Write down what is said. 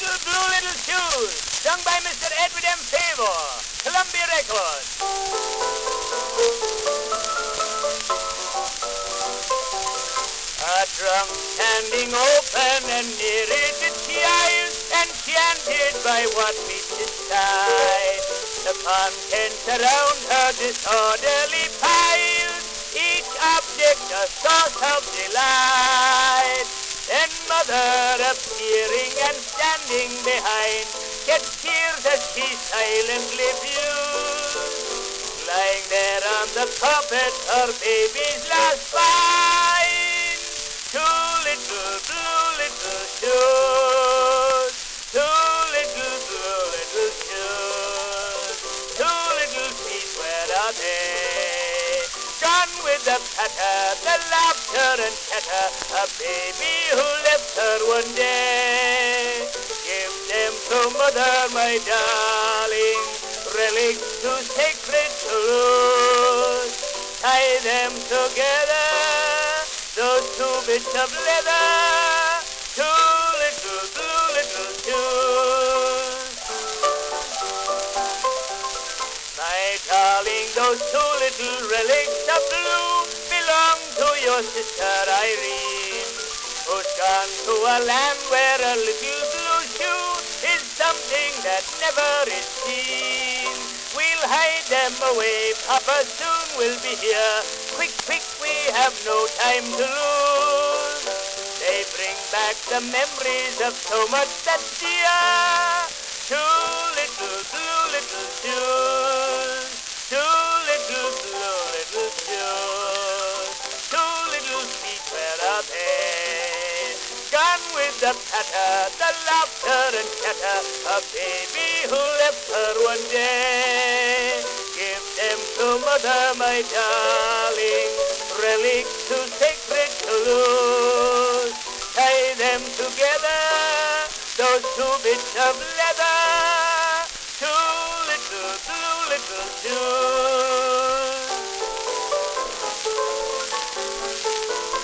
little blue little shoes, sung by Mr. Edward M. Favor, Columbia Records. A trunk standing open and near it a child, enchanted by what meets its sight. The contents around her disorderly piled, each object a source of delight. Then mother appearing and standing behind, gets tears as she silently views. Lying there on the carpet, her baby's last find. Two little blue little shoes, two little blue little shoes, two little feet, where are they? Gone with the patter, the laughter and chatter, a baby who left her one day. Give them to mother, my darling, relics too sacred to lose. Tie them together, those two bits of leather, two little blue little shoes. My darling, those two little relics of blue belong to your sister Irene, who's gone to a land where a little blue shoe is something that never is seen. We'll hide them away, Papa soon will be here. Quick, quick, we have no time to lose. They bring back the memories of so much that's dear. Two little blue little shoes, two little blue little shoes, two little feet, where are they? Gone with the patter, the laughter and chatter, a baby who left her one day. Give them to mother, my darling, relics too sacred to lose. Tie them together, those two bits of leather, two little blue little shoes.